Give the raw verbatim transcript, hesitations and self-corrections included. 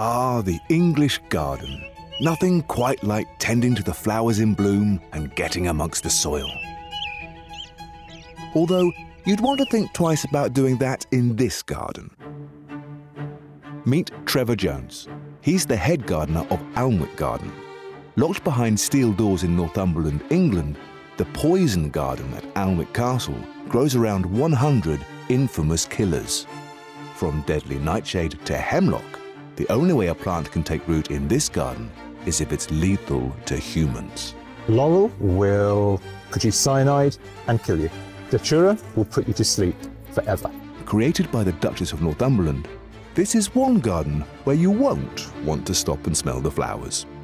Ah, the English garden. Nothing quite like tending to the flowers in bloom and getting amongst the soil. Although, you'd want to think twice about doing that in this garden. Meet Trevor Jones. He's the head gardener of Alnwick Garden. Locked behind steel doors in Northumberland, England, the poison garden at Alnwick Castle grows around one hundred infamous killers. From deadly nightshade to hemlock, the only way a plant can take root in this garden is if it's lethal to humans. Laurel will produce cyanide and kill you. Datura will put you to sleep forever. Created by the Duchess of Northumberland, this is one garden where you won't want to stop and smell the flowers.